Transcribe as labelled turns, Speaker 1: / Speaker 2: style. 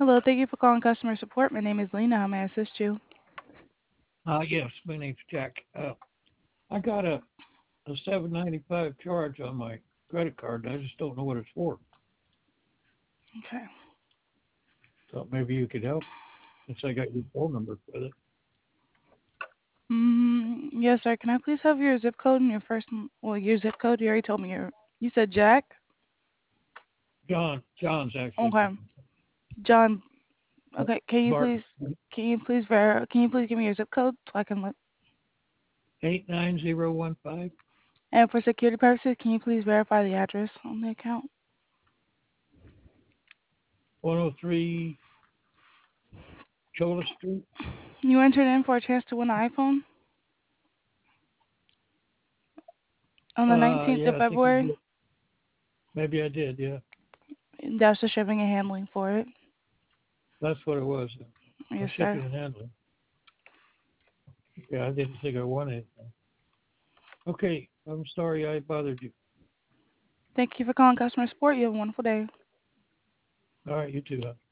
Speaker 1: Hello, thank you for calling customer support. My name is Lena. How may I assist you?
Speaker 2: Yes, my name's Jack. I got a 7.95 charge on my credit card, and I just don't know what it's for.
Speaker 1: Okay.
Speaker 2: So maybe you could help, since I got your phone number with it.
Speaker 1: Yes, sir. Can I please have your zip code and your zip code? You already told me you said Jack?
Speaker 2: John's actually
Speaker 1: Okay. John, okay.
Speaker 2: Barton.
Speaker 1: Can you please give me your zip code so I can look?
Speaker 2: 89015,
Speaker 1: And for security purposes, can you please verify the address on the account?
Speaker 2: 103 Chola Street.
Speaker 1: You entered in for a chance to win an iPhone on the 19th of
Speaker 2: Yeah, I think you
Speaker 1: February.
Speaker 2: did. Maybe I did. Yeah,
Speaker 1: That's the shipping and handling for it.
Speaker 2: that's what it was.
Speaker 1: Yes, sir.
Speaker 2: Shipping and handling. Yeah, I didn't think I won anything. Okay, I'm sorry I bothered you.
Speaker 1: Thank you for calling customer support. You have a wonderful day.
Speaker 2: All right, you too. Huh?